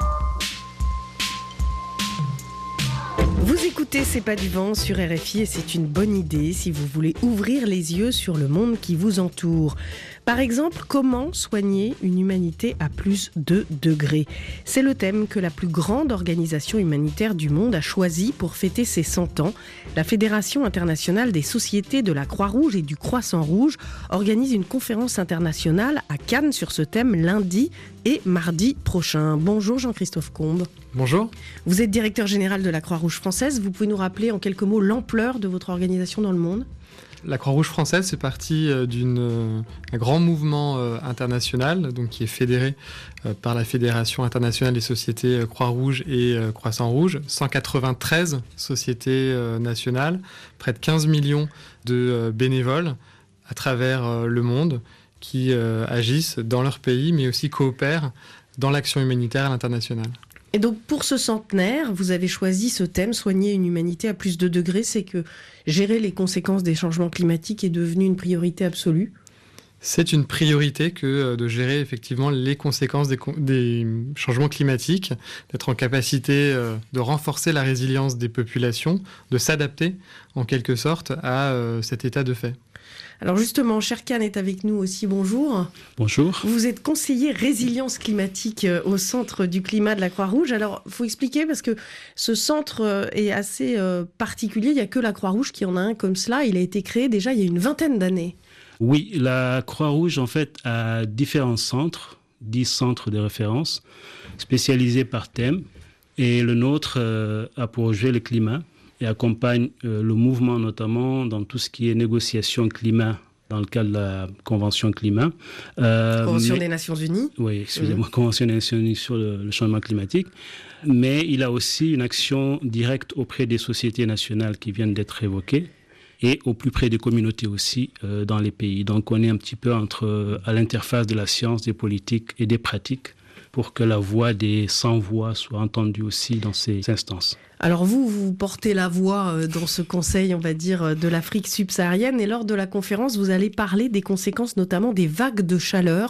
Vous écoutez C'est pas du vent sur R F I et c'est une bonne idée si vous voulez ouvrir les yeux sur le monde qui vous entoure. Par exemple, comment soigner une humanité à plus de degrés? C'est le thème que la plus grande organisation humanitaire du monde a choisi pour fêter ses cent ans. La Fédération internationale des sociétés de la Croix-Rouge et du Croissant-Rouge organise une conférence internationale à Cannes sur ce thème lundi et mardi prochain. Bonjour Jean-Christophe Combe. Bonjour. Vous êtes directeur général de la Croix-Rouge française. Vous pouvez nous rappeler en quelques mots l'ampleur de votre organisation dans le monde? La Croix-Rouge française fait partie d'un grand mouvement international donc, qui est fédéré par la Fédération internationale des sociétés Croix-Rouge et Croissant-Rouge. cent quatre-vingt-treize sociétés nationales, près de quinze millions de bénévoles à travers le monde qui agissent dans leur pays mais aussi coopèrent dans l'action humanitaire à l'international. Et donc pour ce centenaire, vous avez choisi ce thème, soigner une humanité à plus de degrés, c'est que gérer les conséquences des changements climatiques est devenu une priorité absolue? C'est une priorité que de gérer effectivement les conséquences des, des changements climatiques, d'être en capacité de renforcer la résilience des populations, de s'adapter en quelque sorte à cet état de fait. Alors justement, Sherkan est avec nous aussi, bonjour. Bonjour. Vous êtes conseiller résilience climatique au Centre du climat de la Croix-Rouge. Alors, il faut expliquer parce que ce centre est assez particulier. Il n'y a que la Croix-Rouge qui en a un comme cela. Il a été créé déjà il y a une vingtaine d'années. Oui, la Croix-Rouge en fait a différents centres, dix centres de référence spécialisés par thème. Et le nôtre euh, a pour objet le climat et accompagne euh, le mouvement notamment dans tout ce qui est négociation climat dans le cadre de la Convention climat. Euh, Convention mais, des Nations Unies. Oui, excusez-moi, mmh. Convention des Nations Unies sur le, le changement climatique. Mais il a aussi une action directe auprès des sociétés nationales qui viennent d'être évoquées et au plus près des communautés aussi euh, dans les pays. Donc on est un petit peu entre, euh, à l'interface de la science, des politiques et des pratiques pour que la voix des sans-voix soit entendue aussi dans ces instances. Alors vous, vous portez la voix dans ce conseil, on va dire, de l'Afrique subsaharienne. Et lors de la conférence, vous allez parler des conséquences, notamment des vagues de chaleur.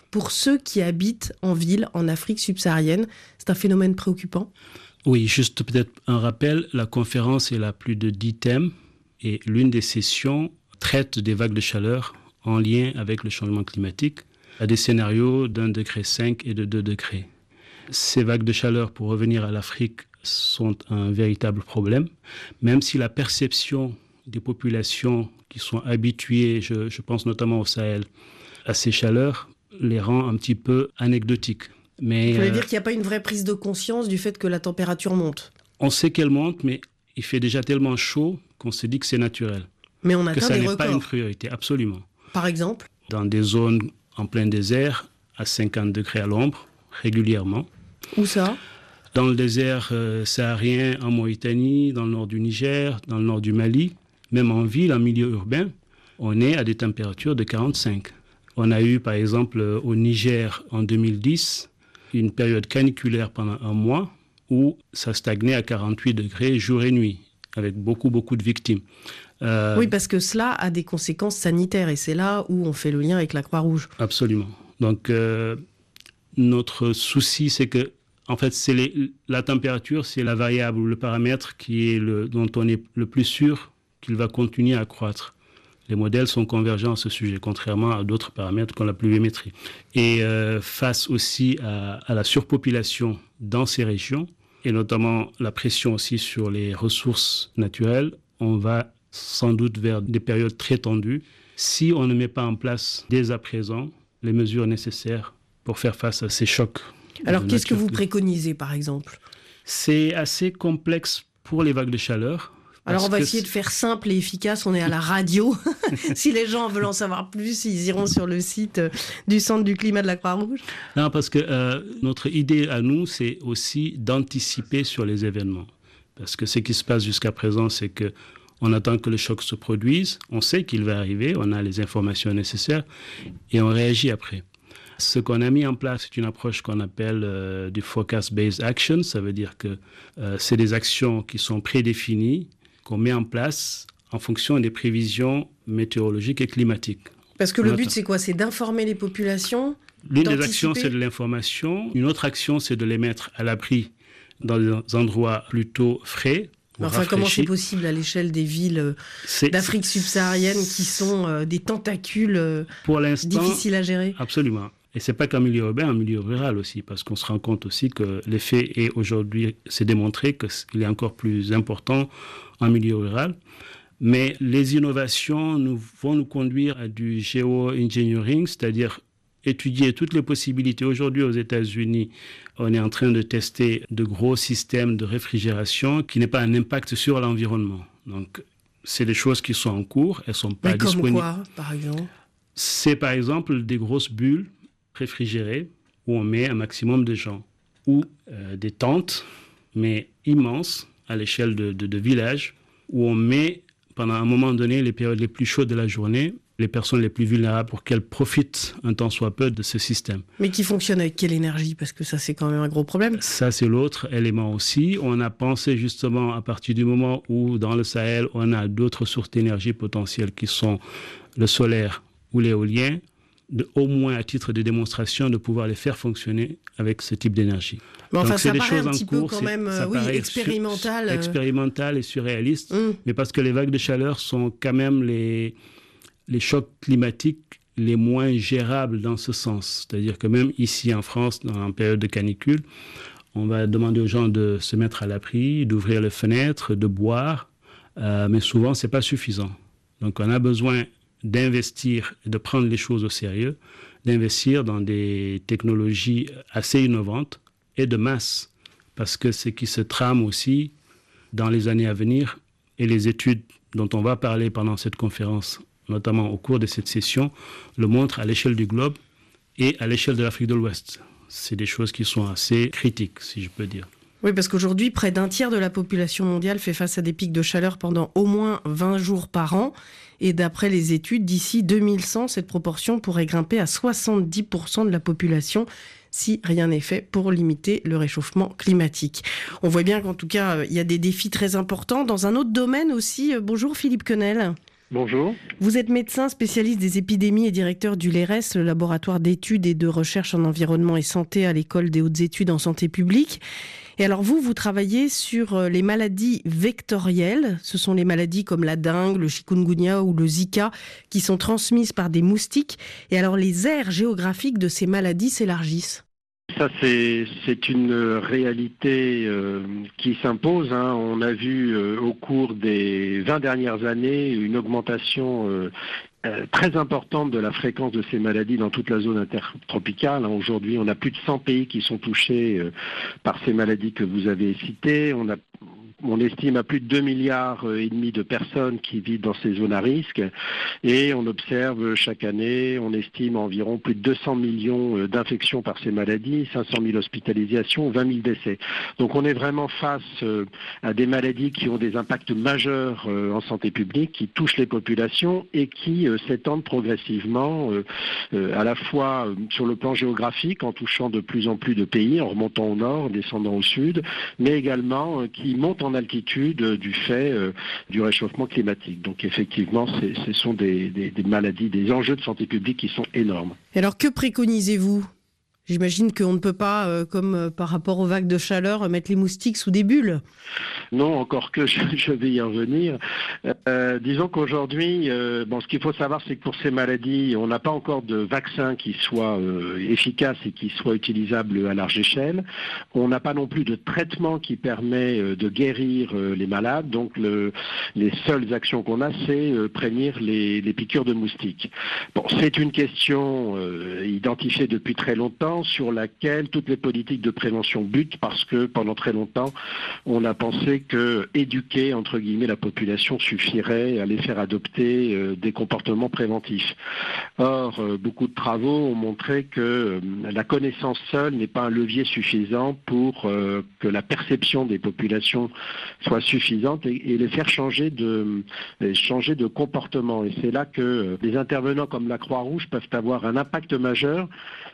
Pour ceux qui habitent en ville, en Afrique subsaharienne, c'est un phénomène préoccupant? Oui, juste peut-être un rappel, la conférence elle a plus de dix thèmes et l'une des sessions traite des vagues de chaleur en lien avec le changement climatique à des scénarios d'un degré cinq et de deux degrés. Ces vagues de chaleur, pour revenir à l'Afrique, sont un véritable problème, même si la perception des populations qui sont habituées, je, je pense notamment au Sahel, à ces chaleurs, les rend un petit peu anecdotiques. Mais, Vous voulez euh, dire qu'il n'y a pas une vraie prise de conscience du fait que la température monte? On sait qu'elle monte, mais il fait déjà tellement chaud qu'on se dit que c'est naturel. Mais on que atteint ça des n'est records. pas une priorité, absolument. Par exemple? Dans des zones en plein désert, à cinquante degrés à l'ombre, régulièrement. Où ça? Dans le désert euh, saharien, en Mauritanie, dans le nord du Niger, dans le nord du Mali, même en ville, en milieu urbain, on est à des températures de quarante-cinq. On a eu, par exemple, euh, au Niger, en deux mille dix, une période caniculaire pendant un mois où ça stagnait à quarante-huit degrés jour et nuit, avec beaucoup, beaucoup de victimes. Euh, Oui, parce que cela a des conséquences sanitaires et c'est là où on fait le lien avec la Croix-Rouge. Absolument. Donc, euh, notre souci, c'est que, en fait, c'est les, la température, c'est la variable ou le paramètre qui est le, dont on est le plus sûr qu'il va continuer à croître. Les modèles sont convergents à ce sujet, contrairement à d'autres paramètres comme la pluviométrie. Et euh, face aussi à, à la surpopulation dans ces régions, et notamment la pression aussi sur les ressources naturelles, on va sans doute vers des périodes très tendues si on ne met pas en place dès à présent les mesures nécessaires pour faire face à ces chocs. Alors, qu'est-ce que vous préconisez, par exemple? C'est assez complexe pour les vagues de chaleur. Alors, on va essayer de faire simple et efficace. On est à la radio. Si les gens veulent en savoir plus, ils iront sur le site du Centre du climat de la Croix-Rouge. Non, parce que euh, notre idée à nous, c'est aussi d'anticiper sur les événements. Parce que ce qui se passe jusqu'à présent, c'est que on attend que le choc se produise, on sait qu'il va arriver, on a les informations nécessaires et on réagit après. Ce qu'on a mis en place, c'est une approche qu'on appelle euh, du Forecast-Based Action. Ça veut dire que euh, c'est des actions qui sont prédéfinies, qu'on met en place en fonction des prévisions météorologiques et climatiques. Parce que le but, c'est quoi? C'est d'informer les populations? L'une des actions, c'est de l'information. Une autre action, c'est de les mettre à l'abri dans des endroits plutôt frais. Enfin, comment c'est possible à l'échelle des villes d'Afrique subsaharienne qui sont euh, des tentacules euh, pour l'instant, difficiles à gérer? Absolument. Et ce n'est pas qu'en milieu urbain, en milieu rural aussi, parce qu'on se rend compte aussi que l'effet est aujourd'hui, c'est démontré qu'il est encore plus important en milieu rural. Mais les innovations nous, vont nous conduire à du géo-engineering, c'est-à-dire étudier toutes les possibilités. Aujourd'hui, aux États-Unis, on est en train de tester de gros systèmes de réfrigération qui n'aient pas un impact sur l'environnement. Donc, c'est des choses qui sont en cours, elles ne sont pas Mais comme disponibles. quoi, par exemple? C'est par exemple des grosses bulles réfrigérées où on met un maximum de gens, ou euh, des tentes, mais immenses, à l'échelle de, de, de villages, où on met, pendant un moment donné, les périodes les plus chaudes de la journée, les personnes les plus vulnérables pour qu'elles profitent un tant soit peu de ce système. Mais qui fonctionne avec quelle énergie? Parce que ça, c'est quand même un gros problème. Ça, c'est l'autre élément aussi. On a pensé justement à partir du moment où, dans le Sahel, on a d'autres sources d'énergie potentielles qui sont le solaire ou l'éolien, de, au moins à titre de démonstration, de pouvoir les faire fonctionner avec ce type d'énergie. Mais enfin, donc, ça c'est des paraît choses un petit en peu cours, quand c'est- même ça euh, oui, paraît expérimental. sur- euh. expérimental et surréaliste, Mm. mais parce que les vagues de chaleur sont quand même les, les chocs climatiques les moins gérables dans ce sens. C'est-à-dire que même ici en France, dans la période de canicule, on va demander aux gens de se mettre à l'abri, d'ouvrir les fenêtres, de boire, euh, mais souvent, ce n'est pas suffisant. Donc, on a besoin d'investir et de prendre les choses au sérieux, d'investir dans des technologies assez innovantes et de masse, parce que ce qui se trame aussi dans les années à venir et les études dont on va parler pendant cette conférence, notamment au cours de cette session, le montrent à l'échelle du globe et à l'échelle de l'Afrique de l'Ouest. C'est des choses qui sont assez critiques, si je peux dire. Oui, parce qu'aujourd'hui, près d'un tiers de la population mondiale fait face à des pics de chaleur pendant au moins vingt jours par an. Et d'après les études, d'ici deux mille cent, cette proportion pourrait grimper à soixante-dix pour cent de la population si rien n'est fait pour limiter le réchauffement climatique. On voit bien qu'en tout cas, il y a des défis très importants. Dans un autre domaine aussi, bonjour Philippe Quenel. Bonjour. Vous êtes médecin spécialiste des épidémies et directeur du L E R E S, le laboratoire d'études et de recherche en environnement et santé à l'École des hautes études en santé publique. Et alors vous, vous travaillez sur les maladies vectorielles. Ce sont les maladies comme la dengue, le chikungunya ou le Zika qui sont transmises par des moustiques. Et alors les aires géographiques de ces maladies s'élargissent. Ça, c'est, c'est une réalité euh, qui s'impose. Hein. On a vu euh, au cours des vingt dernières années une augmentation euh, euh, très importante de la fréquence de ces maladies dans toute la zone intertropicale. Hein. Aujourd'hui, on a plus de cent pays qui sont touchés euh, par ces maladies que vous avez citées. On a On estime à plus de deux milliards et demi de personnes qui vivent dans ces zones à risque et on observe chaque année, on estime environ plus de deux cents millions d'infections par ces maladies, cinq cent mille hospitalisations, vingt mille décès. Donc on est vraiment face à des maladies qui ont des impacts majeurs en santé publique, qui touchent les populations et qui s'étendent progressivement à la fois sur le plan géographique en touchant de plus en plus de pays, en remontant au nord, en descendant au sud, mais également qui montent en altitude du fait euh, du réchauffement climatique. Donc effectivement, c'est, ce sont des, des, des maladies, des enjeux de santé publique qui sont énormes. Et alors que préconisez-vous ? J'imagine qu'on ne peut pas, euh, comme euh, par rapport aux vagues de chaleur, mettre les moustiques sous des bulles. Non, encore que je, je vais y revenir. Euh, disons qu'aujourd'hui, euh, bon, ce qu'il faut savoir, c'est que pour ces maladies, on n'a pas encore de vaccin qui soit euh, efficace et qui soit utilisable à large échelle. On n'a pas non plus de traitement qui permet euh, de guérir euh, les malades. Donc, le, les seules actions qu'on a, c'est euh, prévenir les, les piqûres de moustiques. Bon, c'est une question euh, identifiée depuis très longtemps, sur laquelle toutes les politiques de prévention butent parce que pendant très longtemps, on a pensé que éduquer, entre guillemets, la population suffirait à les faire adopter euh, des comportements préventifs. Or, euh, beaucoup de travaux ont montré que euh, la connaissance seule n'est pas un levier suffisant pour euh, que la perception des populations soit suffisante et, et les faire changer de, les changer de comportement. Et c'est là que euh, des intervenants comme la Croix-Rouge peuvent avoir un impact majeur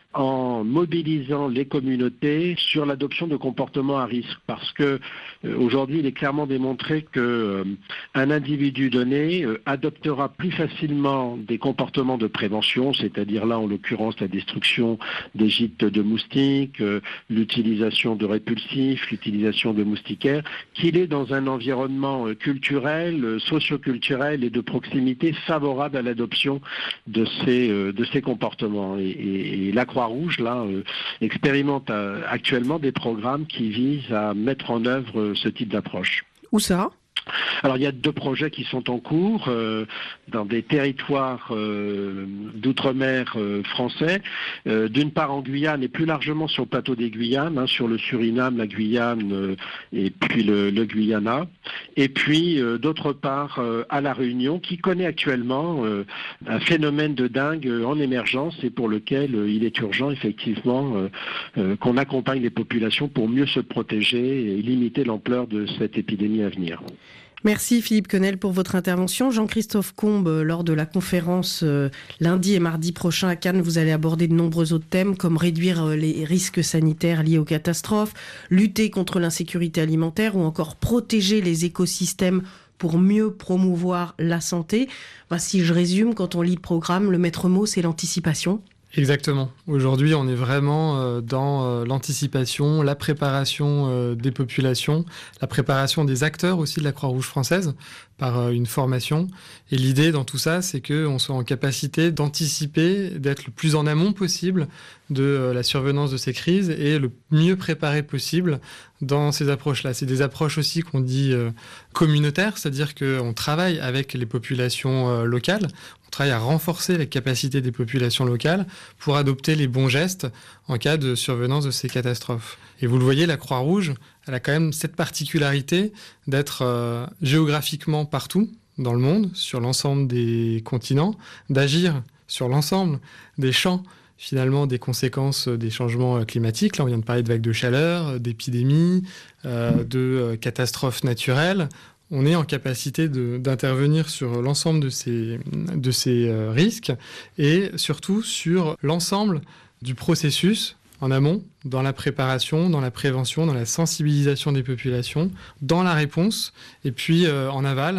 en mobilisant les communautés sur l'adoption de comportements à risque. Parce que euh, aujourd'hui, il est clairement démontré que euh, un individu donné euh, adoptera plus facilement des comportements de prévention, c'est-à-dire là, en l'occurrence, la destruction des gîtes de moustiques, euh, l'utilisation de répulsifs, l'utilisation de moustiquaires, qu'il est dans un environnement euh, culturel, euh, socio-culturel et de proximité favorable à l'adoption de ces, euh, de ces comportements. Et, et, et la Croix-Rouge, là, euh, expérimente euh, actuellement des programmes qui visent à mettre en œuvre euh, ce type d'approche. Où ça ? Alors il y a deux projets qui sont en cours euh, dans des territoires euh, d'outre-mer euh, français. Euh, d'une part en Guyane et plus largement sur le plateau des Guyanes, hein, sur le Suriname, la Guyane euh, et puis le, le Guyana. Et puis euh, d'autre part euh, à La Réunion qui connaît actuellement euh, un phénomène de dengue en émergence et pour lequel euh, il est urgent effectivement euh, euh, qu'on accompagne les populations pour mieux se protéger et limiter l'ampleur de cette épidémie à venir. Merci Philippe Quenel pour votre intervention. Jean-Christophe Combe, lors de la conférence euh, lundi et mardi prochain à Cannes, vous allez aborder de nombreux autres thèmes comme réduire euh, les risques sanitaires liés aux catastrophes, lutter contre l'insécurité alimentaire ou encore protéger les écosystèmes pour mieux promouvoir la santé. Bah, si je résume, quand on lit le programme, le maître mot, c'est l'anticipation. Exactement. Aujourd'hui, on est vraiment euh, dans euh, l'anticipation, la préparation euh, des populations, la préparation des acteurs aussi de la Croix-Rouge française par euh, une formation. Et l'idée dans tout ça, c'est qu'on soit en capacité d'anticiper, d'être le plus en amont possible de euh, la survenance de ces crises et le mieux préparé possible dans ces approches-là. C'est des approches aussi qu'on dit euh, communautaires, c'est-à-dire qu'on travaille avec les populations euh, locales. On travaille à renforcer les capacités des populations locales pour adopter les bons gestes en cas de survenance de ces catastrophes. Et vous le voyez, la Croix-Rouge, elle a quand même cette particularité d'être euh, géographiquement partout dans le monde, sur l'ensemble des continents, d'agir sur l'ensemble des champs finalement des conséquences des changements climatiques. Là, on vient de parler de vagues de chaleur, d'épidémies, euh, de euh, catastrophes naturelles. On est en capacité de, d'intervenir sur l'ensemble de ces, de ces euh, risques et surtout sur l'ensemble du processus en amont, dans la préparation, dans la prévention, dans la sensibilisation des populations, dans la réponse et puis euh, en aval,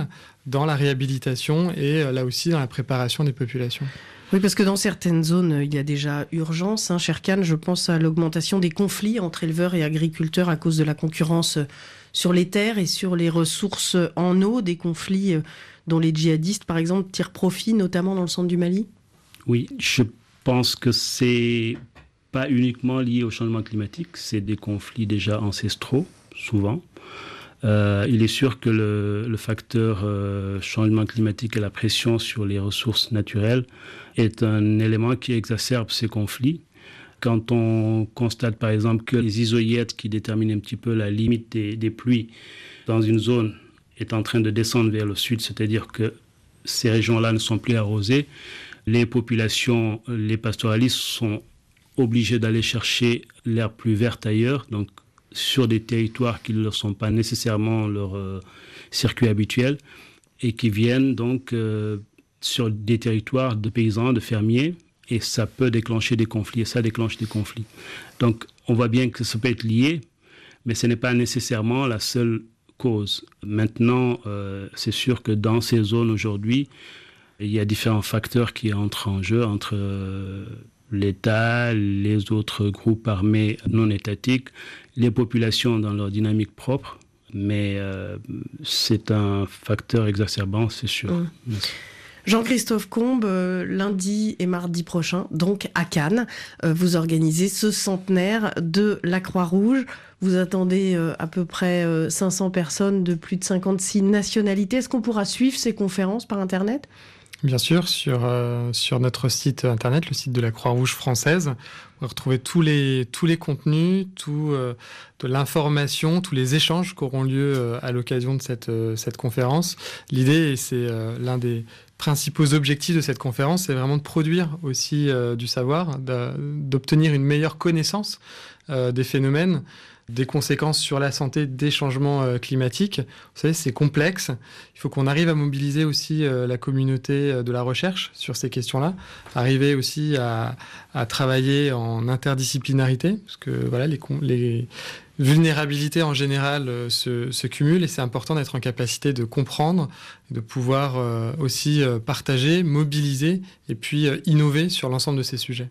dans la réhabilitation et euh, là aussi dans la préparation des populations. Oui, parce que dans certaines zones, il y a déjà urgence. Hein. Sherkan, je pense à l'augmentation des conflits entre éleveurs et agriculteurs à cause de la concurrence sur les terres et sur les ressources en eau, des conflits dont les djihadistes, par exemple, tirent profit, notamment dans le centre du Mali. Oui, je pense que c'est pas uniquement lié au changement climatique, c'est des conflits déjà ancestraux, souvent. Euh, il est sûr que le, le facteur euh, changement climatique et la pression sur les ressources naturelles est un élément qui exacerbe ces conflits. Quand on constate par exemple que les isohyètes qui déterminent un petit peu la limite des, des pluies dans une zone est en train de descendre vers le sud, c'est-à-dire que ces régions-là ne sont plus arrosées, les populations, les pastoralistes sont obligés d'aller chercher l'herbe plus verte ailleurs, donc sur des territoires qui ne sont pas nécessairement leur euh, circuit habituel et qui viennent donc euh, sur des territoires de paysans, de fermiers, et ça peut déclencher des conflits, et ça déclenche des conflits. Donc on voit bien que ça peut être lié, mais ce n'est pas nécessairement la seule cause. Maintenant, euh, c'est sûr que dans ces zones aujourd'hui, il y a différents facteurs qui entrent en jeu entre euh, l'État, les autres groupes armés non étatiques, les populations dans leur dynamique propre, mais euh, c'est un facteur exacerbant, c'est sûr. Mmh. Jean-Christophe Combe, euh, lundi et mardi prochain, donc à Cannes, euh, vous organisez ce centenaire de la Croix-Rouge. Vous attendez euh, à peu près euh, cinq cents personnes de plus de cinquante-six nationalités. Est-ce qu'on pourra suivre ces conférences par Internet ? Bien sûr, sur, euh, sur notre site internet, le site de la Croix-Rouge française, on va retrouver tous les, tous les contenus, tout, euh, de l'information, tous les échanges qui auront lieu euh, à l'occasion de cette, euh, cette conférence. L'idée, et c'est euh, l'un des principaux objectifs de cette conférence, c'est vraiment de produire aussi euh, du savoir, d'obtenir une meilleure connaissance euh, des phénomènes, des conséquences sur la santé des changements euh, climatiques. Vous savez, c'est complexe. Il faut qu'on arrive à mobiliser aussi euh, la communauté euh, de la recherche sur ces questions-là, arriver aussi à, à travailler en interdisciplinarité, parce que voilà, les, les vulnérabilités en général euh, se, se cumulent et c'est important d'être en capacité de comprendre, de pouvoir euh, aussi euh, partager, mobiliser et puis euh, innover sur l'ensemble de ces sujets.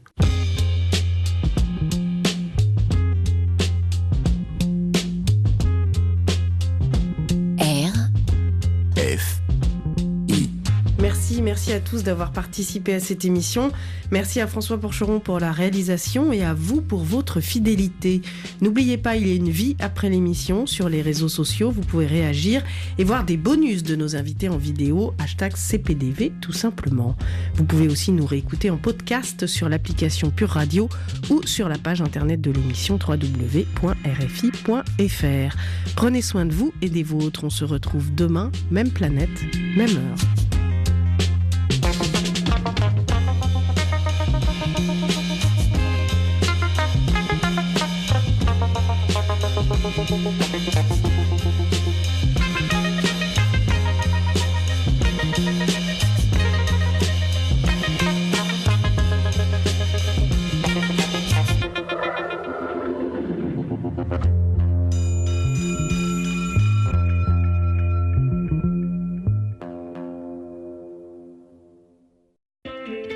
Merci à tous d'avoir participé à cette émission. Merci à François Porcheron pour la réalisation et à vous pour votre fidélité. N'oubliez pas, il y a une vie après l'émission sur les réseaux sociaux. Vous pouvez réagir et voir des bonus de nos invités en vidéo, hashtag C P D V tout simplement. Vous pouvez aussi nous réécouter en podcast sur l'application Pure Radio ou sur la page internet de l'émission w w w point r f i point f r. Prenez soin de vous et des vôtres. On se retrouve demain, même planète, même heure. Thank you.